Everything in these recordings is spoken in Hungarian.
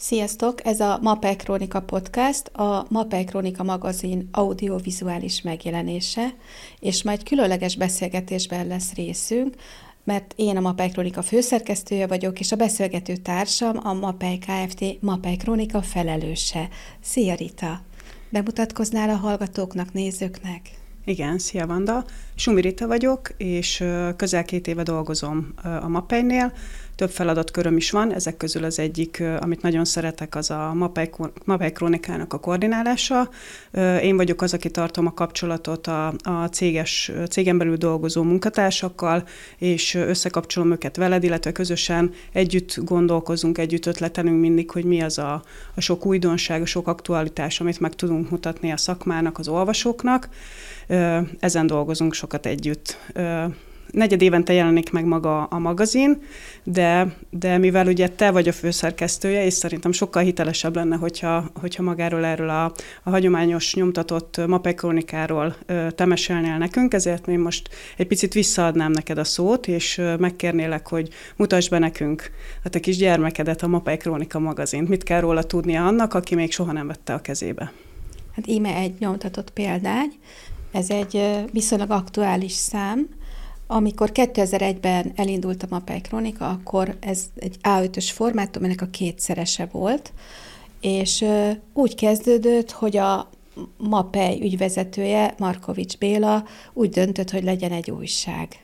Sziasztok! Ez a Mapei Krónika Podcast, a Mapei Krónika magazin audiovizuális megjelenése, és majd különleges beszélgetésben lesz részünk, mert én a Mapei Krónika főszerkesztője vagyok, és a beszélgető társam a Mapei Kft. Mapei Krónika felelőse. Szia Rita! Bemutatkoznál a hallgatóknak, nézőknek? Igen, szia Vanda! Sumi Rita vagyok, és közel 2 éve dolgozom a Mapeinél. Több feladatköröm is van, ezek közül az egyik, amit nagyon szeretek, az a Mapei Krónikának a koordinálása. Én vagyok az, aki tartom a kapcsolatot a cégen belül dolgozó munkatársakkal, és összekapcsolom őket veled, illetve közösen együtt gondolkozunk, együtt ötletelünk mindig, hogy mi az a sok újdonság, a sok aktualitás, amit meg tudunk mutatni a szakmának, az olvasóknak. Ezen dolgozunk sokat együtt. 4 évente jelenik meg maga a magazin, de mivel ugye te vagy a főszerkesztője, és szerintem sokkal hitelesebb lenne, hogyha magáról erről a hagyományos nyomtatott Mapei Krónikáról te mesélnél nekünk, ezért én most egy picit visszaadnám neked a szót, és megkérnélek, hogy mutasd be nekünk a te kis gyermekedet, a Mapei Krónika magazint. Mit kell róla tudnia annak, aki még soha nem vette a kezébe? Hát íme egy nyomtatott példány, ez egy viszonylag aktuális szám. Amikor 2001-ben elindult a Mapei Krónika, akkor ez egy A5-ös formátum, ennek a 2-szerese volt, és úgy kezdődött, hogy a Mapei ügyvezetője, Markovics Béla úgy döntött, hogy legyen egy újság.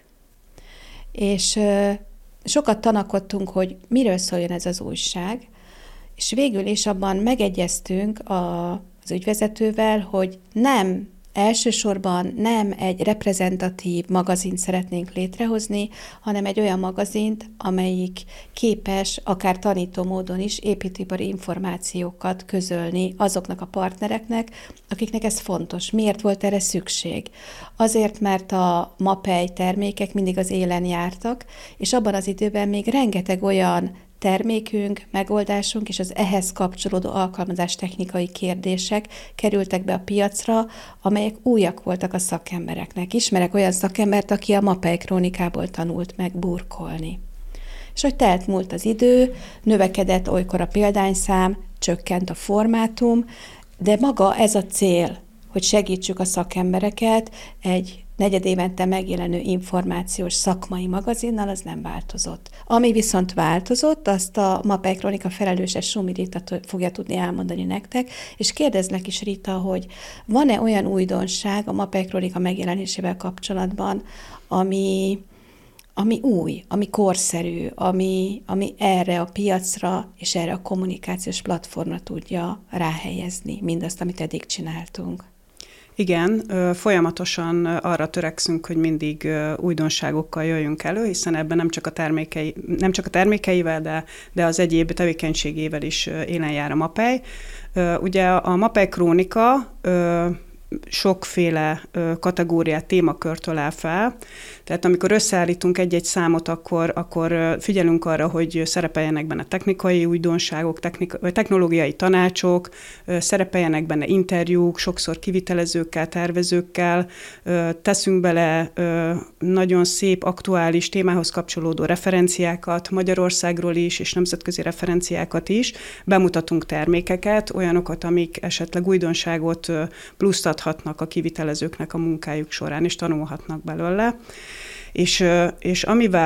És sokat tanakodtunk, hogy miről szóljon ez az újság, és végül is abban megegyeztünk az ügyvezetővel, hogy elsősorban nem egy reprezentatív magazint szeretnénk létrehozni, hanem egy olyan magazint, amelyik képes akár tanító módon is építőipari információkat közölni azoknak a partnereknek, akiknek ez fontos. Miért volt erre szükség? Azért, mert a Mapei termékek mindig az élen jártak, és abban az időben még rengeteg olyan termékünk, megoldásunk és az ehhez kapcsolódó alkalmazástechnikai kérdések kerültek be a piacra, amelyek újak voltak a szakembereknek. Ismerek olyan szakembert, aki a Mapei Krónikából tanult meg burkolni. És hogy telt múlt az idő, növekedett olykor a példányszám, csökkent a formátum, de maga ez a cél, hogy segítsük a szakembereket egy 4 évente megjelenő információs szakmai magazinnal, az nem változott. Ami viszont változott, azt a Mapei Krónika felelőse Sumi Rita fogja tudni elmondani nektek, és kérdezlek is Rita, hogy van-e olyan újdonság a Mapei Krónika megjelenésével kapcsolatban, ami új, ami korszerű, ami erre a piacra és erre a kommunikációs platformra tudja ráhelyezni mindazt, amit eddig csináltunk. Igen, folyamatosan arra törekszünk, hogy mindig újdonságokkal jöjjünk elő, hiszen ebben nem csak a termékeivel, de az egyéb tevékenységével is élen jár a Mapei. Ugye a Mapei Krónika sokféle kategóriát, témakört ölel fel. Tehát amikor összeállítunk egy-egy számot, akkor figyelünk arra, hogy szerepeljenek benne technikai újdonságok, technológiai tanácsok, szerepeljenek benne interjúk, sokszor kivitelezőkkel, tervezőkkel, teszünk bele nagyon szép, aktuális témához kapcsolódó referenciákat, Magyarországról is, és nemzetközi referenciákat is, bemutatunk termékeket, olyanokat, amik esetleg újdonságot pluszt adhatnak a kivitelezőknek a munkájuk során, és tanulhatnak belőle. És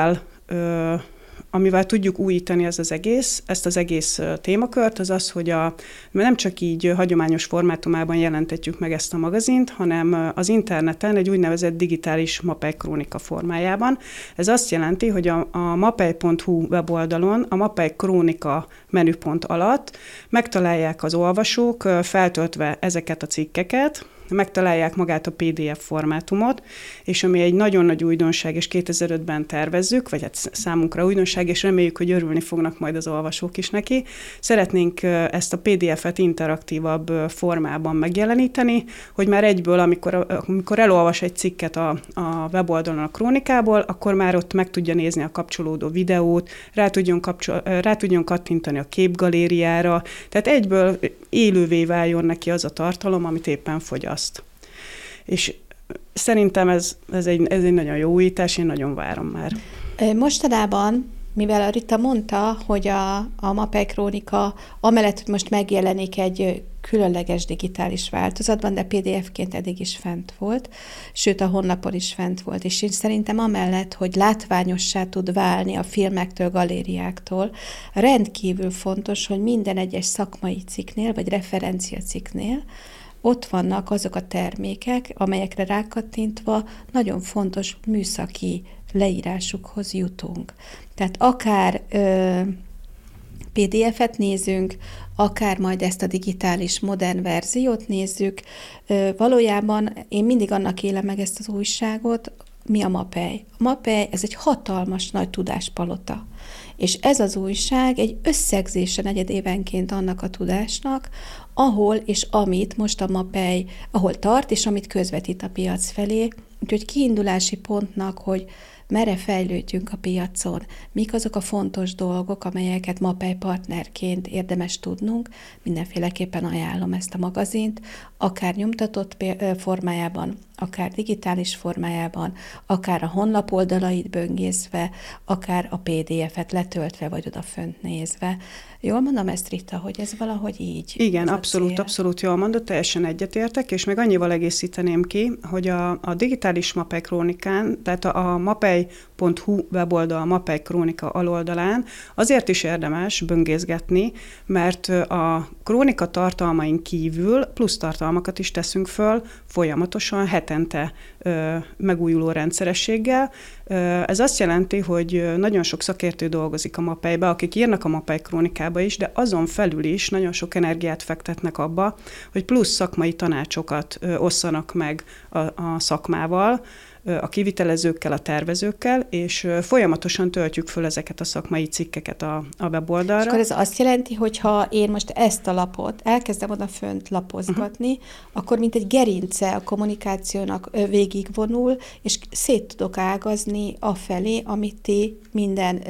amivel tudjuk újítani ezt az egész témakört, az az, hogy nem csak így hagyományos formátumában jelentetjük meg ezt a magazint, hanem az interneten egy úgynevezett digitális Mapei Krónika formájában. Ez azt jelenti, hogy a mapei.hu weboldalon a Mapei Krónika menüpont alatt megtalálják az olvasók feltöltve ezeket a cikkeket, megtalálják magát a PDF formátumot, és ami egy nagyon nagy újdonság, és 2005-ben tervezzük, vagy hát számunkra újdonság, és reméljük, hogy örülni fognak majd az olvasók is neki. Szeretnénk ezt a PDF-et interaktívabb formában megjeleníteni, hogy már egyből, amikor elolvas egy cikket a weboldalon a Krónikából, akkor már ott meg tudja nézni a kapcsolódó videót, rá tudjon kattintani a képgalériára, tehát egyből élővé váljon neki az a tartalom, amit éppen fogyaszt. És szerintem ez egy nagyon jó újítás, én nagyon várom már. Mostanában Mivel a Rita mondta, hogy a Mapei Krónika amellett, hogy most megjelenik egy különleges digitális változatban, de PDF-ként eddig is fent volt, sőt a honlapon is fent volt, és én szerintem amellett, hogy látványossá tud válni a filmektől, galériáktól, rendkívül fontos, hogy minden egyes szakmai cikknél, vagy referencia cikknél ott vannak azok a termékek, amelyekre rákattintva nagyon fontos műszaki leírásukhoz jutunk. Tehát akár PDF-et nézünk, akár majd ezt a digitális modern verziót nézzük. Valójában én mindig annak élem meg ezt az újságot, mi a Mapei. A Mapei, ez egy hatalmas nagy tudáspalota. És ez az újság egy összegzése negyedévenként annak a tudásnak, ahol és amit most a Mapei, ahol tart, és amit közvetít a piac felé. Úgyhogy kiindulási pontnak, hogy merre fejlődjünk a piacon, mik azok a fontos dolgok, amelyeket Mapei partnerként érdemes tudnunk, mindenféleképpen ajánlom ezt a magazint, akár nyomtatott formájában, akár digitális formájában, akár a honlap oldalait böngészve, akár a PDF-et letöltve, vagy odafönt nézve. Jól mondom ezt, Rita, hogy ez valahogy így? Igen, abszolút jól mondott, teljesen egyetértek, és még annyival egészíteném ki, hogy a digitális Mapei Krónikán, tehát a mapei.hu weboldal, a Mapei Krónika aloldalán azért is érdemes böngészgetni, mert a krónika tartalmain kívül plusz tartalmakat is teszünk föl folyamatosan, hetente megújuló rendszerességgel. Ez azt jelenti, hogy nagyon sok szakértő dolgozik a Mapeibe, akik írnak a Mapei Krónikába is, de azon felül is nagyon sok energiát fektetnek abba, hogy plusz szakmai tanácsokat osszanak meg a szakmával, a kivitelezőkkel, a tervezőkkel, és folyamatosan töltjük föl ezeket a szakmai cikkeket a weboldalra. És akkor ez azt jelenti, hogy ha én most ezt a lapot elkezdem odafönt lapozgatni, akkor mint egy gerince a kommunikációnak végigvonul, és szét tudok ágazni afelé, amit ti minden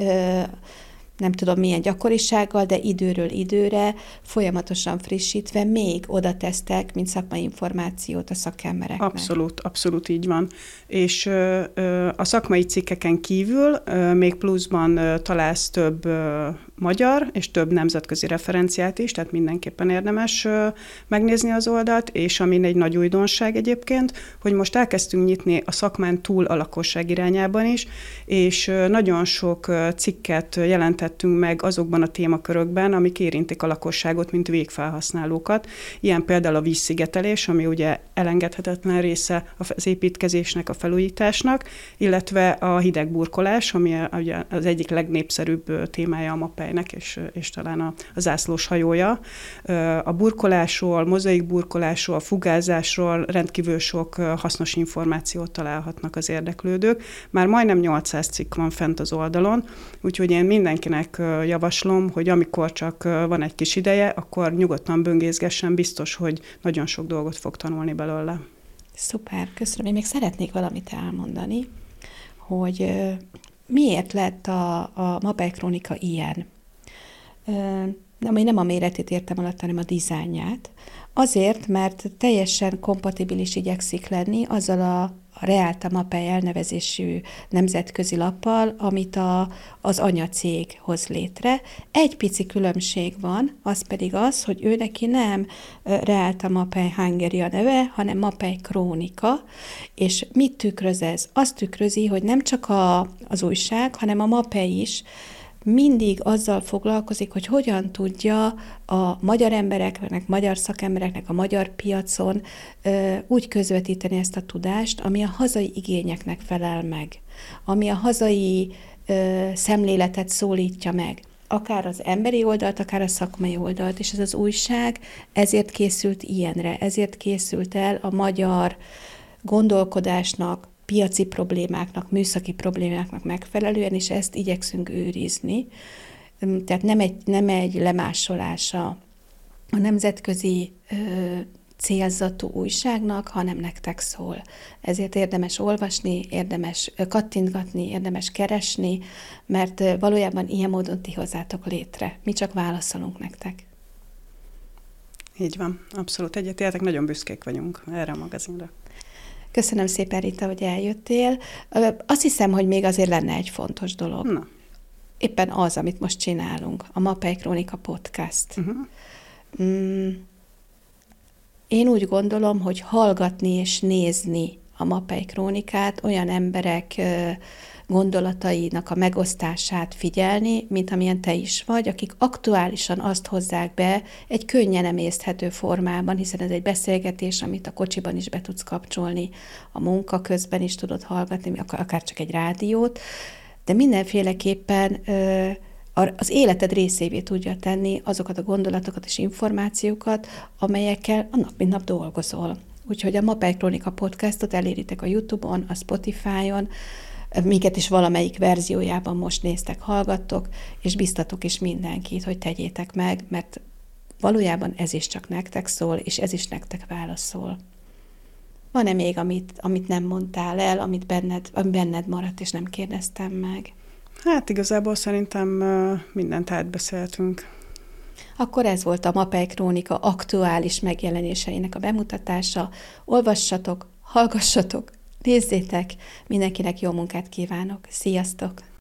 nem tudom milyen gyakorisággal, de időről időre folyamatosan frissítve még oda tesztek, mint szakmai információt a szakembereknek. Abszolút így van. És a szakmai cikkeken kívül még pluszban találsz több magyar és több nemzetközi referenciát is, tehát mindenképpen érdemes megnézni az oldalt, és ami egy nagy újdonság egyébként, hogy most elkezdtünk nyitni a szakmán túl a lakosság irányában is, és nagyon sok cikket jelentettünk meg azokban a témakörökben, amik érintik a lakosságot, mint végfelhasználókat. Ilyen például a vízszigetelés, ami ugye elengedhetetlen része az építkezésnek, a felújításnak, illetve a hidegburkolás, ami ugye az egyik legnépszerűbb témája a Mapeinek, és talán a zászlós hajója. A burkolásról, mozaikburkolásról, fugázásról rendkívül sok hasznos információt találhatnak az érdeklődők. Már majdnem 800 cikk van fent az oldalon, úgyhogy én mindenkinek javaslom, hogy amikor csak van egy kis ideje, akkor nyugodtan böngészgessen, biztos, hogy nagyon sok dolgot fog tanulni belőle. Szuper, köszönöm. Én még szeretnék valamit elmondani, hogy miért lett a Mapei Krónika ilyen. Nem a méretét értem alatt, hanem a dizájnát. Azért, mert teljesen kompatibilis igyekszik lenni azzal a Reálta Mapei elnevezésű nemzetközi lappal, amit az anyacég hoz létre. Egy pici különbség van, az pedig az, hogy ő neki nem Reálta Mapei Hungary a neve, hanem Mapei Krónika, és mit tükröz ez? Azt tükrözi, hogy nem csak az újság, hanem a Mapei is mindig azzal foglalkozik, hogy hogyan tudja a magyar embereknek, magyar szakembereknek a magyar piacon úgy közvetíteni ezt a tudást, ami a hazai igényeknek felel meg, ami a hazai szemléletet szólítja meg. Akár az emberi oldalt, akár a szakmai oldalt, és ez az újság ezért készült ilyenre, ezért készült el a magyar gondolkodásnak, piaci problémáknak, műszaki problémáknak megfelelően, és ezt igyekszünk őrizni. Tehát nem egy lemásolása a nemzetközi célzatú újságnak, hanem nektek szól. Ezért érdemes olvasni, érdemes kattintgatni, érdemes keresni, mert valójában ilyen módon ti hozzátok létre. Mi csak válaszolunk nektek. Így van, abszolút egyetértek, nagyon büszkék vagyunk erre a magazinra. Köszönöm szépen, Rita, hogy eljöttél. Azt hiszem, hogy még azért lenne egy fontos dolog. Na. éppen az, amit most csinálunk, a Mapei Krónika podcast. Én úgy gondolom, hogy hallgatni és nézni a Mapei Krónikát, olyan emberek gondolatainak a megosztását figyelni, mint amilyen te is vagy, akik aktuálisan azt hozzák be egy könnyen emészthető formában, hiszen ez egy beszélgetés, amit a kocsiban is be tudsz kapcsolni, a munka közben is tudod hallgatni, akár csak egy rádiót, de mindenféleképpen az életed részévé tudja tenni azokat a gondolatokat és információkat, amelyekkel a nap mint nap dolgozol. Úgyhogy a Mapei Krónika podcastot eléritek a YouTube-on, a Spotify-on, minket is valamelyik verziójában most néztek, hallgattok, és biztatok is mindenkit, hogy tegyétek meg, mert valójában ez is csak nektek szól, és ez is nektek válaszol. Van-e még, amit nem mondtál el, ami benned maradt, és nem kérdeztem meg? Hát igazából szerintem mindent átbeszéltünk. Akkor ez volt a Mapei Krónika aktuális megjelenéseinek a bemutatása. Olvassatok, hallgassatok, nézzétek, mindenkinek jó munkát kívánok. Sziasztok!